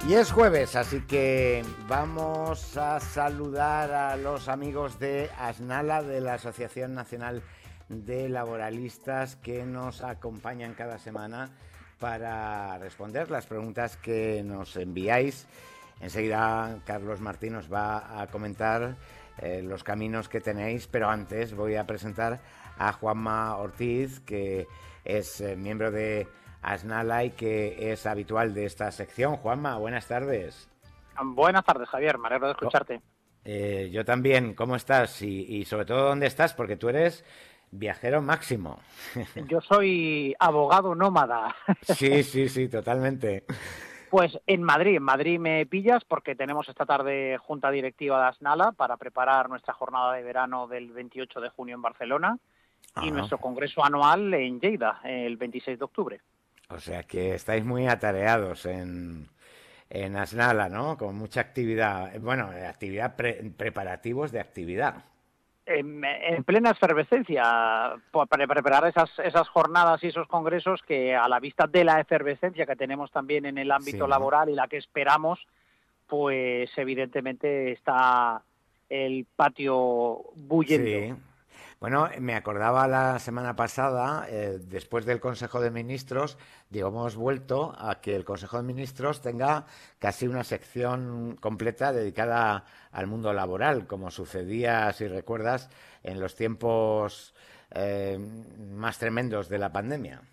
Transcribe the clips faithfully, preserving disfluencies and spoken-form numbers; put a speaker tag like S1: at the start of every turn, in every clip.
S1: Y es jueves, así que vamos a saludar a los amigos de ASNALA, de la Asociación Nacional de Laboralistas, que nos acompañan cada semana para responder las preguntas que nos enviáis. Enseguida Carlos Martín nos va a comentar eh, los caminos que tenéis, pero antes voy a presentar a Juanma Ortiz, que es eh, miembro de ASNALA y que es habitual de esta sección. Juanma, buenas tardes.
S2: Buenas tardes, Javier, me alegro de escucharte.
S1: Eh, yo también, ¿cómo estás? Y, y sobre todo, ¿dónde estás? Porque tú eres viajero máximo.
S2: Yo soy abogado nómada.
S1: Sí, sí, sí, totalmente.
S2: Pues en Madrid, en Madrid me pillas porque tenemos esta tarde junta directiva de ASNALA para preparar nuestra jornada de verano del veintiocho de junio en Barcelona y
S1: Ah,
S2: nuestro congreso anual en Lleida el veintiséis de octubre.
S1: o sea que estáis muy atareados en, en ASNALA, ¿no? Con mucha actividad, bueno, actividad, pre, preparativos de actividad.
S2: En, en plena efervescencia, para preparar esas, esas jornadas y esos congresos que a la vista de la efervescencia que tenemos también en el ámbito
S1: Sí, ¿no?
S2: laboral y la que esperamos, pues evidentemente está el patio bullendo.
S1: Sí. Bueno, me acordaba la semana pasada, eh, después del Consejo de Ministros, digo, hemos vuelto a que el Consejo de Ministros tenga casi una sección completa dedicada al mundo laboral, como sucedía, si recuerdas, en los tiempos eh, más tremendos de la pandemia.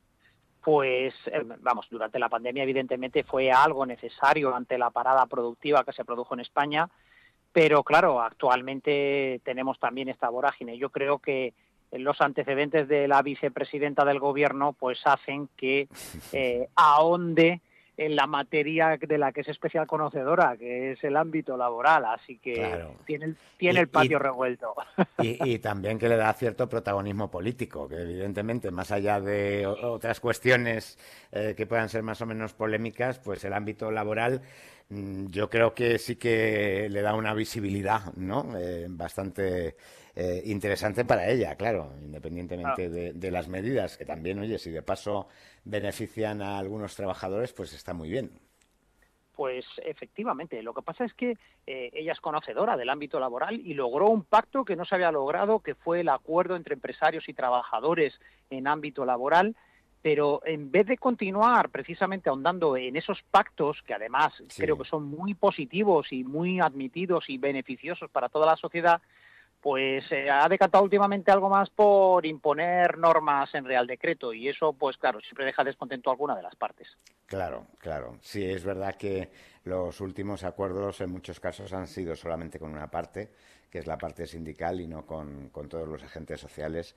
S2: Pues, eh, vamos, durante la pandemia evidentemente fue algo necesario ante la parada productiva que se produjo en España, pero claro, actualmente tenemos también esta vorágine. Yo creo que los antecedentes de la vicepresidenta del gobierno pues hacen que eh, ahonde en la materia de la que es especial conocedora, que es el ámbito laboral, así que
S1: Claro.
S2: tiene el, tiene
S1: Y,
S2: el patio
S1: y,
S2: revuelto.
S1: Y, y también que le da cierto protagonismo político, que evidentemente, más allá de o- otras cuestiones eh, que puedan ser más o menos polémicas, pues el ámbito laboral mm, yo creo que sí que le da una visibilidad, ¿no? Eh, bastante eh, interesante para ella, claro, independientemente de, de las medidas, que también, oye, si de paso benefician a algunos trabajadores, pues está muy bien.
S2: Pues efectivamente, lo que pasa es que eh, ella es conocedora del ámbito laboral y logró un pacto que no se había logrado, que fue el acuerdo entre empresarios y trabajadores en ámbito laboral, pero en vez de continuar precisamente ahondando en esos pactos, que además creo
S1: Sí.
S2: que son muy positivos y muy admitidos y beneficiosos para toda la sociedad, pues se eh, ha decantado últimamente algo más por imponer normas en Real Decreto y eso, pues claro, siempre deja descontento a alguna de las partes.
S1: Claro, claro. Sí, es verdad que los últimos acuerdos en muchos casos han sido solamente con una parte, que es la parte sindical, y no con, con todos los agentes sociales,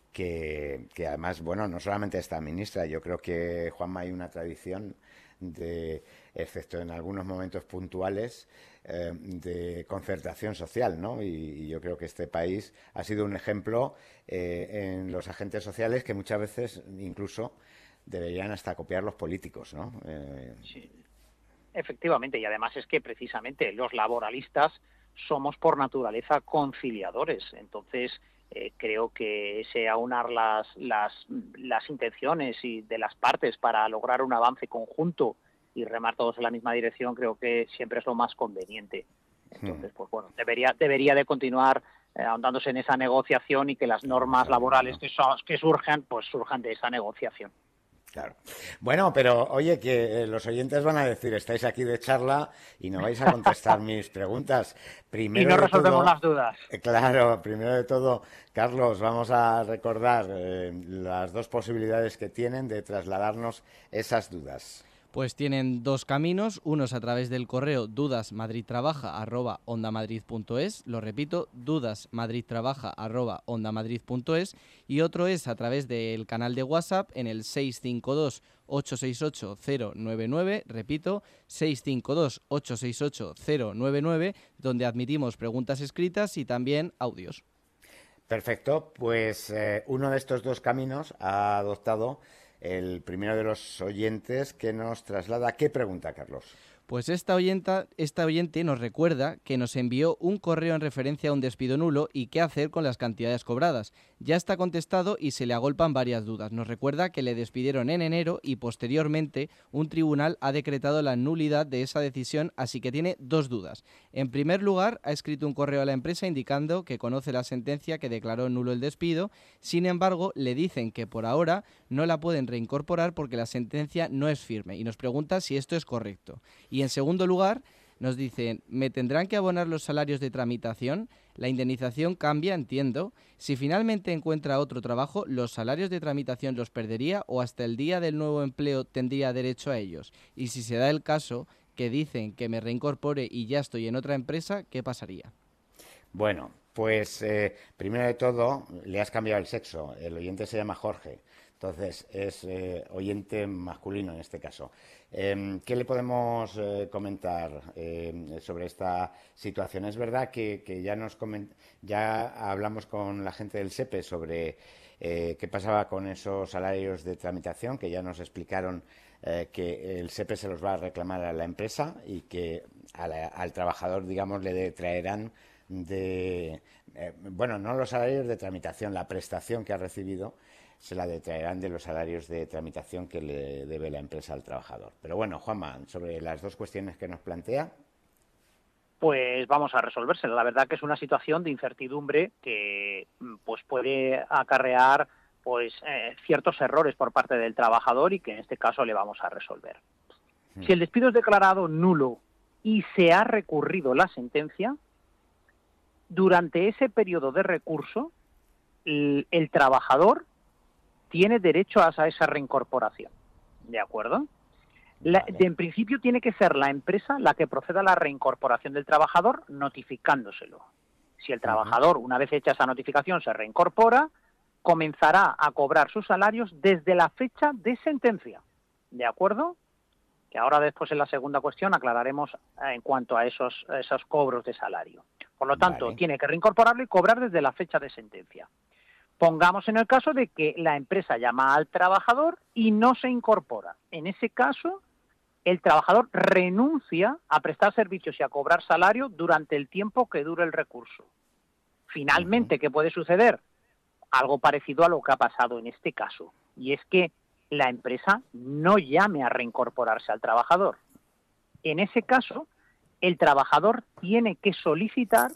S1: que, que además, bueno, no solamente esta ministra, yo creo que, Juanma, hay una tradición de, excepto en algunos momentos puntuales, eh, de concertación social, ¿no? Y, y yo creo que este país ha sido un ejemplo eh, en los agentes sociales que muchas veces incluso deberían hasta copiar los políticos, ¿no? Eh...
S2: Sí. Efectivamente, y además es que precisamente los laboralistas somos por naturaleza conciliadores, entonces eh, creo que ese aunar las, las, las intenciones y de las partes para lograr un avance conjunto y remar todos en la misma dirección creo que siempre es lo más conveniente.
S1: Hmm.
S2: Entonces, pues bueno, debería, debería de continuar eh, ahondándose en esa negociación y que las
S1: Vamos
S2: normas
S1: a verlo,
S2: laborales
S1: ¿no?
S2: que, so, que surjan, pues surjan de esa negociación.
S1: Claro. Bueno, pero oye, que eh, los oyentes van a decir, estáis aquí de charla y no vais a contestar mis preguntas.
S2: Y
S1: Primero
S2: no
S1: de
S2: resolvemos
S1: todo,
S2: las dudas.
S1: eh, claro, primero de todo, Carlos, vamos a recordar eh, las dos posibilidades que tienen de trasladarnos esas dudas.
S3: Pues tienen dos caminos, uno es a través del correo dudasmadridtrabaja arroba ondamadrid.es, lo repito, dudasmadridtrabaja arroba ondamadrid.es, y otro es a través del canal de WhatsApp en el seis cinco dos ocho seis ocho cero nueve nueve, repito, seis cinco dos ocho seis ocho cero nueve nueve, donde admitimos preguntas escritas y también audios.
S1: Perfecto, pues eh, uno de estos dos caminos ha adoptado el primero de los oyentes, que nos traslada. ¿Qué pregunta, Carlos?
S3: Pues esta, oyenta, esta oyente nos recuerda que nos envió un correo en referencia a un despido nulo y qué hacer con las cantidades cobradas, ya está contestado y se le agolpan varias dudas. Nos recuerda que le despidieron en enero y posteriormente un tribunal ha decretado la nulidad de esa decisión, así que tiene dos dudas. En primer lugar, ha escrito un correo a la empresa indicando que conoce la sentencia que declaró nulo el despido. Sin embargo, le dicen que por ahora no la pueden reincorporar porque la sentencia no es firme y nos pregunta si esto es correcto. Y en segundo lugar, nos dicen, ¿me tendrán que abonar los salarios de tramitación? La indemnización cambia, entiendo. Si finalmente encuentra otro trabajo, ¿los salarios de tramitación los perdería o hasta el día del nuevo empleo tendría derecho a ellos? Y si se da el caso que dicen que me reincorpore y ya estoy en otra empresa, ¿qué pasaría?
S1: Bueno, pues eh, primero de todo, le has cambiado el sexo. El oyente se llama Jorge. Entonces, es eh, oyente masculino en este caso. Eh, ¿Qué le podemos eh, comentar eh, sobre esta situación? Es verdad que, que ya nos coment ya hablamos con la gente del SEPE sobre eh, qué pasaba con esos salarios de tramitación, que ya nos explicaron eh, que el SEPE se los va a reclamar a la empresa y que a la, al trabajador, digamos, le traerán de... Eh, bueno, no los salarios de tramitación, la prestación que ha recibido se la detraerán de los salarios de tramitación que le debe la empresa al trabajador. Pero bueno, Juanma, sobre las dos cuestiones que nos plantea.
S2: Pues vamos a resolverse. La verdad que es una situación de incertidumbre que pues puede acarrear pues eh, ciertos errores por parte del trabajador y que en este caso le vamos a resolver. Hmm. Si el despido es declarado nulo y se ha recurrido la sentencia, durante ese periodo de recurso, el, el trabajador tiene derecho a esa reincorporación, ¿de acuerdo? La,
S1: Vale.
S2: de, en principio tiene que ser la empresa la que proceda a la reincorporación del trabajador notificándoselo. Si el trabajador, una vez hecha esa notificación, se reincorpora, comenzará a cobrar sus salarios desde la fecha de sentencia, ¿de acuerdo? Que ahora después en la segunda cuestión aclararemos en cuanto a esos, a esos cobros de salario. Por lo tanto,
S1: Vale.
S2: tiene que reincorporarlo y cobrar desde la fecha de sentencia. Pongamos en el caso de que la empresa llama al trabajador y no se incorpora. En ese caso, el trabajador renuncia a prestar servicios y a cobrar salario durante el tiempo que dure el recurso. Finalmente, uh-huh. ¿qué puede suceder? Algo parecido a lo que ha pasado en este caso, y es que la empresa no llame a reincorporarse al trabajador. En ese caso, el trabajador tiene que solicitar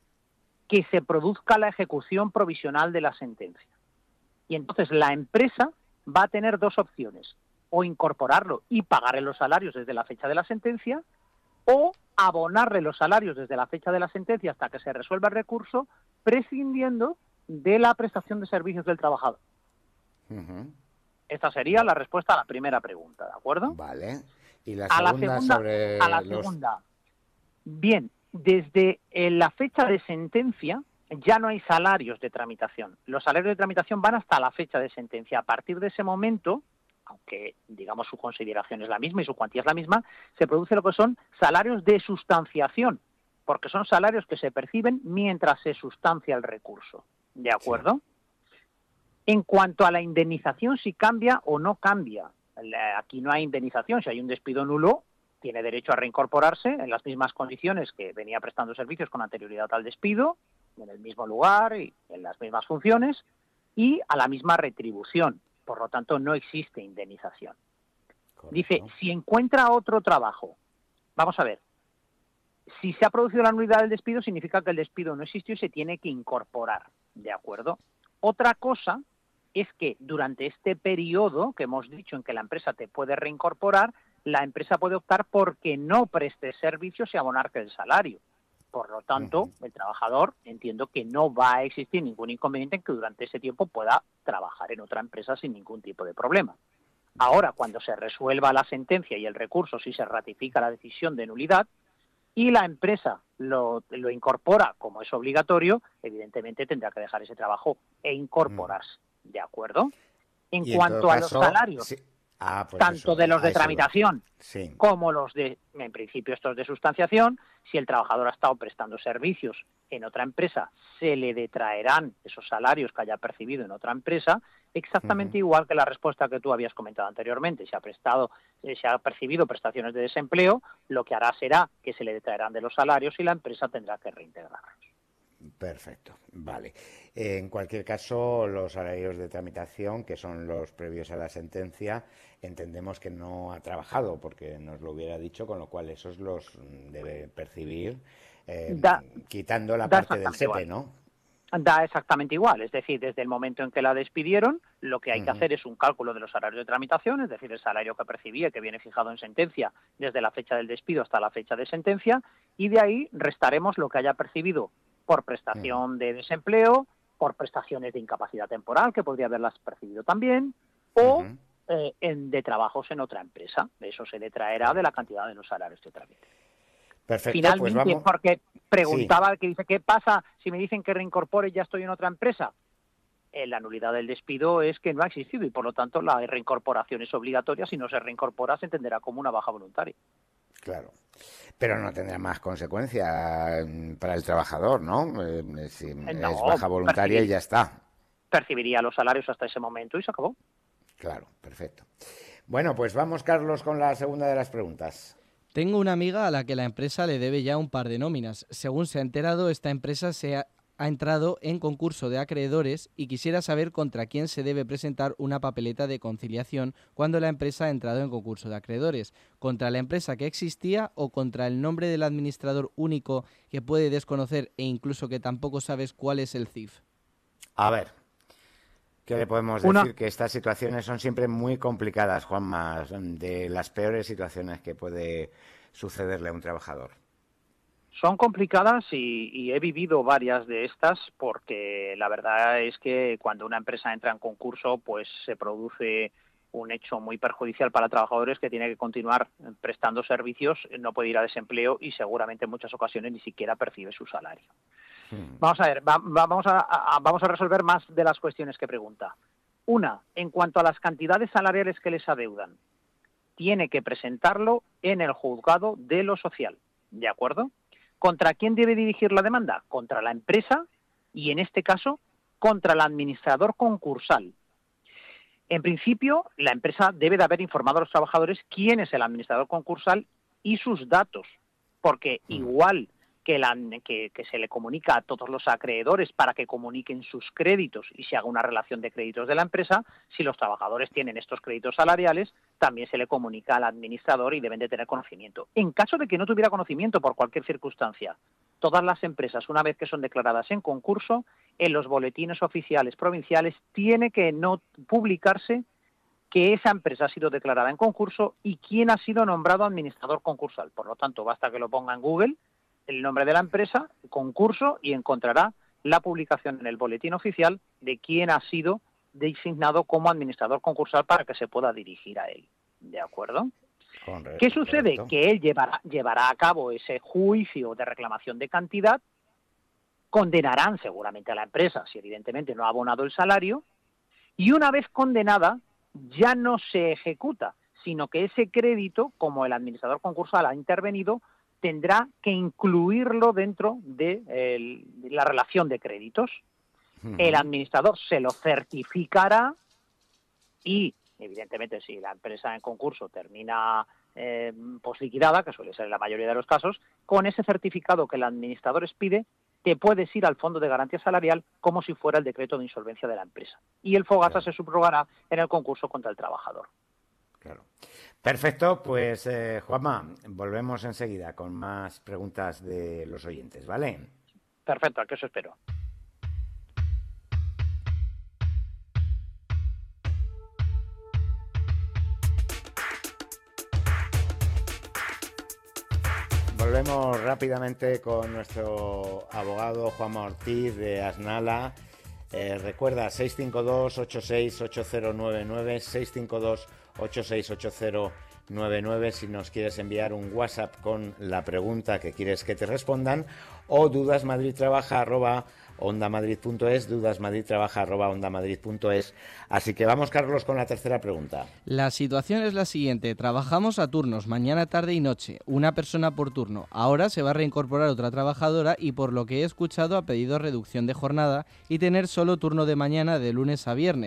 S2: que se produzca la ejecución provisional de la sentencia. Y entonces la empresa va a tener dos opciones, o incorporarlo y pagarle los salarios desde la fecha de la sentencia, o abonarle los salarios desde la fecha de la sentencia hasta que se resuelva el recurso, prescindiendo de la prestación de servicios del trabajador.
S1: Uh-huh.
S2: Esta sería la respuesta a la primera pregunta, ¿de acuerdo?
S1: Vale. ¿Y la
S2: a
S1: segunda,
S2: la segunda
S1: sobre
S2: a la
S1: los...
S2: segunda. Bien, desde la fecha de sentencia ya no hay salarios de tramitación. Los salarios de tramitación van hasta la fecha de sentencia. A partir de ese momento, aunque digamos su consideración es la misma y su cuantía es la misma, se produce lo que son salarios de sustanciación, porque son salarios que se perciben mientras se sustancia el recurso. ¿De acuerdo? Sí. En cuanto a la indemnización, si cambia o no cambia. Aquí no hay indemnización. Si hay un despido nulo, tiene derecho a reincorporarse en las mismas condiciones que venía prestando servicios con anterioridad al despido, en el mismo lugar y en las mismas funciones, y a la misma retribución. Por lo tanto, no existe indemnización. Correcto. Dice, si encuentra otro trabajo, vamos a ver, si se ha producido la nulidad del despido, significa que el despido no existió y se tiene que incorporar, ¿de acuerdo? Otra cosa es que durante este periodo que hemos dicho en que la empresa te puede reincorporar, la empresa puede optar por que no preste servicios y abonarte el salario. Por lo tanto, uh-huh. el trabajador, entiendo que no va a existir ningún inconveniente en que durante ese tiempo pueda trabajar en otra empresa sin ningún tipo de problema. Ahora, cuando se resuelva la sentencia y el recurso, si se ratifica la decisión de nulidad y la empresa lo, lo incorpora como es obligatorio, evidentemente tendrá que dejar ese trabajo e incorporarse. Uh-huh. ¿De acuerdo? En
S1: y
S2: cuanto
S1: en
S2: a
S1: caso,
S2: los salarios...
S1: Sí. Ah, pues
S2: tanto
S1: eso,
S2: de los de tramitación
S1: sí.
S2: como los de, en principio, estos de sustanciación, si el trabajador ha estado prestando servicios en otra empresa, se le detraerán esos salarios que haya percibido en otra empresa, exactamente uh-huh. igual que la respuesta que tú habías comentado anteriormente. Si ha prestado, eh, si ha percibido prestaciones de desempleo, lo que hará será que se le detraerán de los salarios y la empresa tendrá que reintegrarlos.
S1: Perfecto, vale. Eh, en cualquier caso, los salarios de tramitación, que son los previos a la sentencia, entendemos que no ha trabajado, porque nos lo hubiera dicho, con lo cual esos los debe percibir, eh,
S2: Da,
S1: quitando la
S2: da
S1: parte del S E P E, ¿no?
S2: Da exactamente igual, es decir, desde el momento en que la despidieron, lo que hay
S1: Uh-huh.
S2: que hacer es un cálculo de los salarios de tramitación, es decir, el salario que percibía, que viene fijado en sentencia, desde la fecha del despido hasta la fecha de sentencia, y de ahí restaremos lo que haya percibido por prestación uh-huh. de desempleo, por prestaciones de incapacidad temporal, que podría haberlas percibido también, o uh-huh. eh, en, de trabajos en otra empresa. Eso se detraerá de la cantidad de los salarios que tramite.
S1: Perfecto,
S2: Finalmente,
S1: pues vamos.
S2: Porque preguntaba,
S1: sí.
S2: que dice, ¿qué pasa si me dicen que reincorpore y ya estoy en otra empresa? Eh, la nulidad del despido es que no ha existido y, por lo tanto, la reincorporación es obligatoria. Si no se reincorpora, se entenderá como una baja voluntaria.
S1: Claro, pero no tendrá más consecuencia para el trabajador, ¿no? Eh, si no, es baja voluntaria y ya está.
S2: Percibiría los salarios hasta ese momento y se acabó.
S1: Claro, perfecto. Bueno, pues vamos, Carlos, con la segunda de las preguntas.
S3: Tengo una amiga a la que la empresa le debe ya un par de nóminas. Según se ha enterado, esta empresa se ha, ha entrado en concurso de acreedores y quisiera saber contra quién se debe presentar una papeleta de conciliación cuando la empresa ha entrado en concurso de acreedores. ¿Contra la empresa que existía o contra el nombre del administrador único que puede desconocer e incluso que tampoco sabes cuál es el C I F?
S1: A ver, ¿qué le podemos
S2: una...
S1: decir? Que estas situaciones son siempre muy complicadas, Juanma, de las peores situaciones que puede sucederle a un trabajador.
S2: Son complicadas y, y he vivido varias de estas porque la verdad es que cuando una empresa entra en concurso pues se produce un hecho muy perjudicial para trabajadores que tiene que continuar prestando servicios, no puede ir a desempleo y seguramente en muchas ocasiones ni siquiera percibe su salario. Hmm. Vamos a ver, va, va, vamos, a, a, vamos a resolver más de las cuestiones que pregunta. Una, en cuanto a las cantidades salariales que les adeudan, tiene que presentarlo en el juzgado de lo social, ¿de acuerdo? ¿Contra quién debe dirigir la demanda? Contra la empresa y, en este caso, contra el administrador concursal. En principio, la empresa debe de haber informado a los trabajadores quién es el administrador concursal y sus datos, porque igual que, la, que, que se le comunica a todos los acreedores para que comuniquen sus créditos y se haga una relación de créditos de la empresa, si los trabajadores tienen estos créditos salariales, también se le comunica al administrador y deben de tener conocimiento. En caso de que no tuviera conocimiento por cualquier circunstancia, todas las empresas, una vez que son declaradas en concurso, en los boletines oficiales provinciales tiene que no publicarse que esa empresa ha sido declarada en concurso y quién ha sido nombrado administrador concursal. Por lo tanto, basta que lo ponga en Google, el nombre de la empresa, el concurso, y encontrará la publicación en el boletín oficial de quién ha sido designado como administrador concursal para que se pueda dirigir a él. ¿De acuerdo? Correcto, ¿Qué sucede? Correcto. Que él llevará, llevará a cabo ese juicio de reclamación de cantidad, condenarán seguramente a la empresa si evidentemente no ha abonado el salario, y una vez condenada ya no se ejecuta, sino que ese crédito, como el administrador concursal ha intervenido, tendrá que incluirlo dentro de, el, de la relación de créditos. Uh-huh. El administrador se lo certificará y, evidentemente, si la empresa en concurso termina eh, posliquidada, que suele ser en la mayoría de los casos, con ese certificado que el administrador expide, te puedes ir al Fondo de Garantía Salarial como si fuera el decreto de insolvencia de la empresa. Y el FOGASA claro. se subrogará en el concurso contra el trabajador.
S1: Claro. Perfecto, pues eh, Juanma, volvemos enseguida con más preguntas de los oyentes, ¿vale?
S2: Perfecto, aquí os espero.
S1: Volvemos rápidamente con nuestro abogado Juanma Ortiz de Asnala. Eh, recuerda, seis cinco dos, ocho seis ocho cero nueve nueve, seis cinco dos, ocho seis ocho cero nueve nueve si nos quieres enviar un WhatsApp con la pregunta que quieres que te respondan, o dudasmadridtrabaja arroba ondamadrid.es, dudasmadridtrabaja arroba ondamadrid.es. Así que vamos, Carlos, con la tercera pregunta.
S3: La situación es la siguiente: trabajamos a turnos, mañana, tarde y noche, una persona por turno. Ahora se va a reincorporar otra trabajadora y, por lo que he escuchado, ha pedido reducción de jornada y tener solo turno de mañana de lunes a viernes.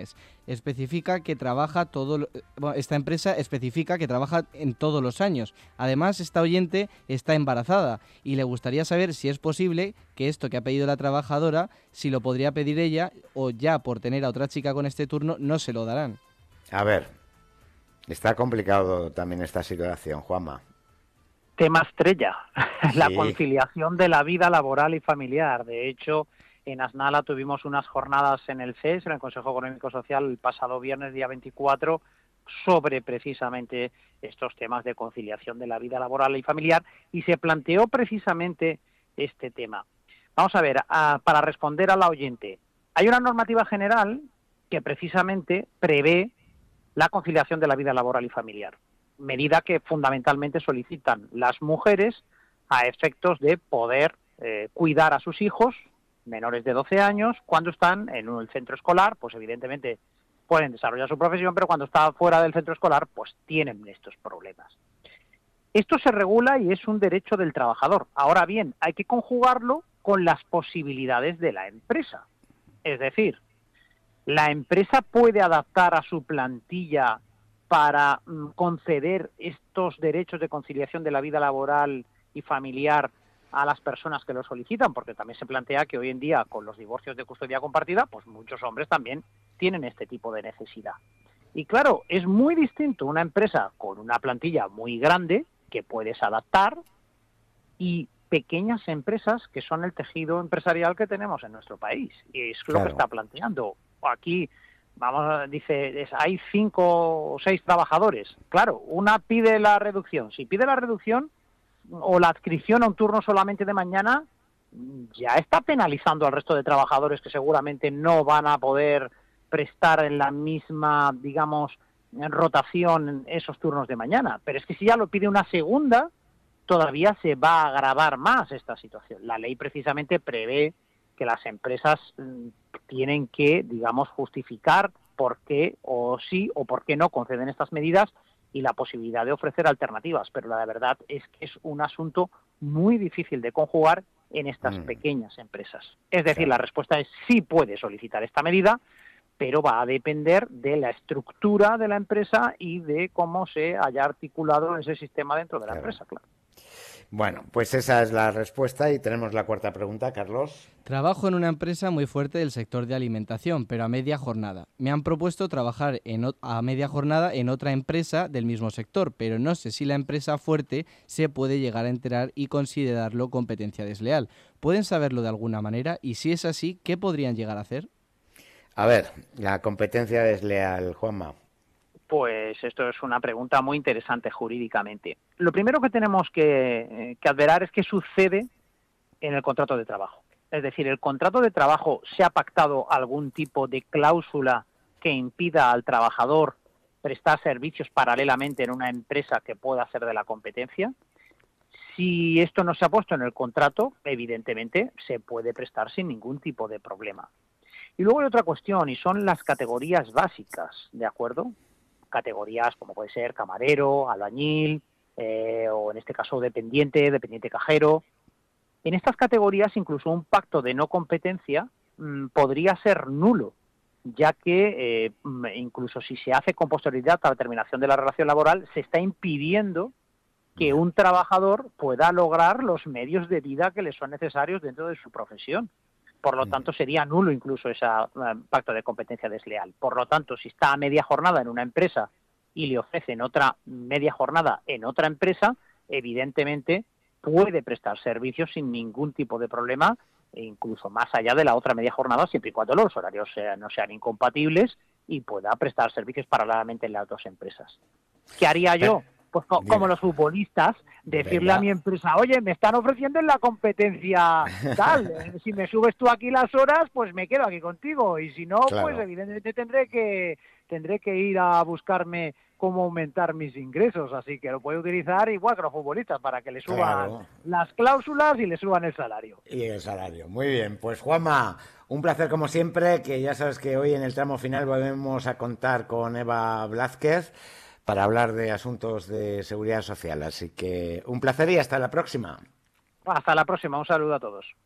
S3: especifica que trabaja todo, bueno, esta empresa especifica que trabaja en todos los años. Además, esta oyente está embarazada y le gustaría saber si es posible que esto que ha pedido la trabajadora, si lo podría pedir ella o ya por tener a otra chica con este turno no se lo darán.
S1: A ver, está complicado también esta situación, Juanma.
S2: Tema estrella, la
S1: Sí.
S2: conciliación de la vida laboral y familiar. De hecho, en Asnala tuvimos unas jornadas en el C E S, en el Consejo Económico Social, el pasado viernes, día veinticuatro, sobre precisamente estos temas de conciliación de la vida laboral y familiar, y se planteó precisamente este tema. Vamos a ver, a, para responder a la oyente, hay una normativa general que precisamente prevé la conciliación de la vida laboral y familiar, medida que fundamentalmente solicitan las mujeres a efectos de poder eh, cuidar a sus hijos menores de doce años cuando están en el centro escolar, pues evidentemente pueden desarrollar su profesión, pero cuando están fuera del centro escolar, pues tienen estos problemas. Esto se regula y es un derecho del trabajador. Ahora bien, hay que conjugarlo con las posibilidades de la empresa. Es decir, la empresa puede adaptar a su plantilla para mm, conceder estos derechos de conciliación de la vida laboral y familiar a las personas que lo solicitan, porque también se plantea que hoy en día con los divorcios de custodia compartida, pues muchos hombres también tienen este tipo de necesidad. Y claro, es muy distinto una empresa con una plantilla muy grande que puedes adaptar y pequeñas empresas que son el tejido empresarial que tenemos en nuestro país. Y es
S1: Claro.
S2: lo que está planteando. Aquí, vamos, dice, es, hay cinco o seis trabajadores. Claro, una pide la reducción. Si pide la reducción o la adscripción a un turno solamente de mañana, ya está penalizando al resto de trabajadores que seguramente no van a poder prestar en la misma, digamos, rotación esos turnos de mañana. Pero es que si ya lo pide una segunda, todavía se va a agravar más esta situación. La ley precisamente prevé que las empresas mm, tienen que, digamos, justificar por qué o sí o por qué no conceden estas medidas y la posibilidad de ofrecer alternativas. Pero la verdad es que es un asunto muy difícil de conjugar en estas mm. pequeñas empresas. Es decir, claro. La respuesta es sí puede solicitar esta medida, pero va a depender de la estructura de la empresa y de cómo se haya articulado ese sistema dentro de la claro. empresa, claro.
S1: Bueno, pues esa es la respuesta y tenemos la cuarta pregunta, Carlos.
S3: Trabajo en una empresa muy fuerte del sector de alimentación, pero a media jornada. Me han propuesto trabajar en o- a media jornada en otra empresa del mismo sector, pero no sé si la empresa fuerte se puede llegar a enterar y considerarlo competencia desleal. ¿Pueden saberlo de alguna manera? Y si es así, ¿qué podrían llegar a hacer?
S1: A ver, la competencia desleal, Juanma.
S2: Pues esto es una pregunta muy interesante jurídicamente. Lo primero que tenemos que, eh, que adverar es qué sucede en el contrato de trabajo. Es decir, ¿el contrato de trabajo se ha pactado algún tipo de cláusula que impida al trabajador prestar servicios paralelamente en una empresa que pueda ser de la competencia? Si esto no se ha puesto en el contrato, evidentemente se puede prestar sin ningún tipo de problema. Y luego hay otra cuestión, y son las categorías básicas, ¿de acuerdo? Categorías como puede ser camarero, albañil, eh, o en este caso dependiente, dependiente cajero. En estas categorías incluso un pacto de no competencia mmm, podría ser nulo, ya que eh, incluso si se hace con posterioridad a la terminación de la relación laboral, se está impidiendo que un trabajador pueda lograr los medios de vida que le son necesarios dentro de su profesión. Por lo tanto, sería nulo incluso ese uh, pacto de competencia desleal. Por lo tanto, si está a media jornada en una empresa y le ofrecen otra media jornada en otra empresa, evidentemente puede prestar servicios sin ningún tipo de problema, e incluso más allá de la otra media jornada, siempre y cuando los horarios sea, no sean incompatibles y pueda prestar servicios paralelamente en las dos empresas. ¿Qué haría yo? Pues co- como los futbolistas, decirle Venga. a mi empresa, oye, me están ofreciendo en la competencia tal, si me subes tú aquí las horas, pues me quedo aquí contigo, y si no, claro. pues evidentemente tendré que tendré que ir a buscarme cómo aumentar mis ingresos, así que lo puedo utilizar igual que los futbolistas, para que le suban claro. las cláusulas y le suban el salario.
S1: Y el salario, muy bien. Pues Juanma, un placer como siempre, que ya sabes que hoy en el tramo final volvemos a contar con Eva Blázquez para hablar de asuntos de seguridad social. Así que un placer y hasta la próxima.
S2: Hasta la próxima. Un saludo a todos.